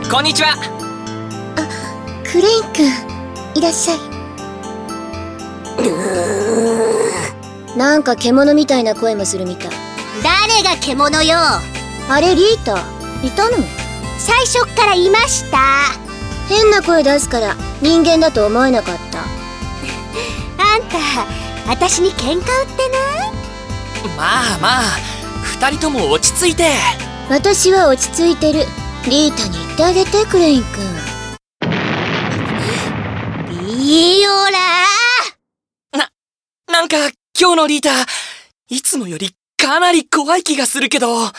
こんにちは。 クレイン君、いらっしゃい。なんか獣みたいな声もするみたい。 誰が獣よ。 あれ、リータいたの？ 最初っからいました。 変な声出すから人間だと思えなかった。 あんた、私に喧嘩売ってない？ まあまあ、二人とも落ち着いて。 私は落ち着いてる。リータに言ってあげて、クレイン君。 ビオラなんか今日のリータ、いつもよりかなり怖い気がするけど。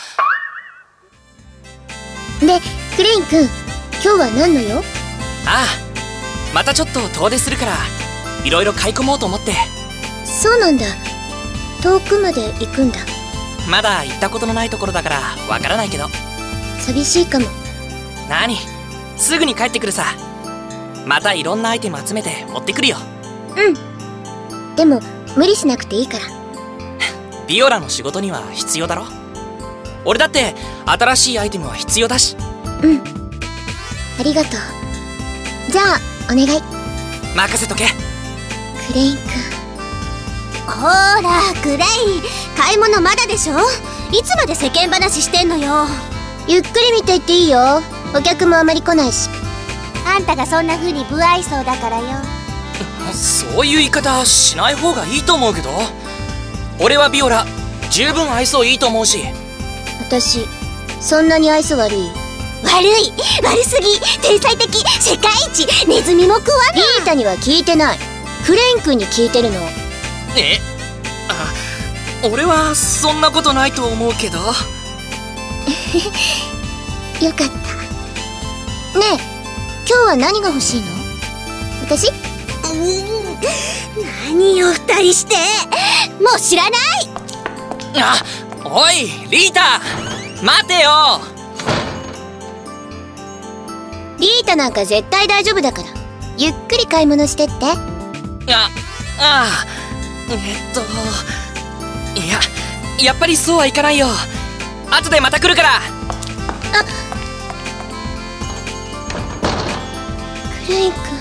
で、クレイン君、今日は何の用？ ああ、またちょっと遠出するからいろいろ買い込もうと思って。 そうなんだ。遠くまで行くんだ。 まだ行ったことのないところだからわからないけど。 寂しいかも。 何、すぐに帰ってくるさ。またいろんなアイテム集めて持ってくるよ。 うん。でも無理しなくていいから。 ビオラの仕事には必要だろ。俺だって新しいアイテムは必要だし。 うん、ありがとう。じゃあお願い。 任せとけ。 クレイン君。 ほーら、クレイン、買い物まだでしょ。いつまで世間話してんのよ。 ゆっくり見ていっていいよ。お客もあまり来ないし。 あんたがそんな風に不愛想だからよ。 そういう言い方しない方がいいと思うけど。俺はビオラ十分愛想いいと思うし。 私そんなに愛想悪い？ 悪すぎ、天才的、世界一、ネズミも食わない。 リータには聞いてない。クレイン君に聞いてるの。 俺はそんなことないと思うけど。 よかった。ねえ、今日は何が欲しいの？私？ 何よ二人して。もう知らない。 おいリータ、待てよ。 リータなんか絶対大丈夫だから、ゆっくり買い物してって。 やっぱりそうはいかないよ。後でまた来るから。 クレイン君、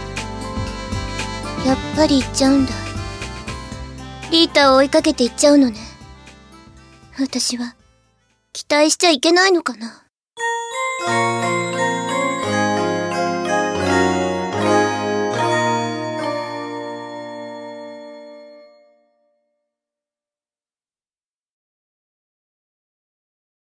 やっぱり行っちゃうんだ。リータを追いかけて行っちゃうのね。私は期待しちゃいけないのかな。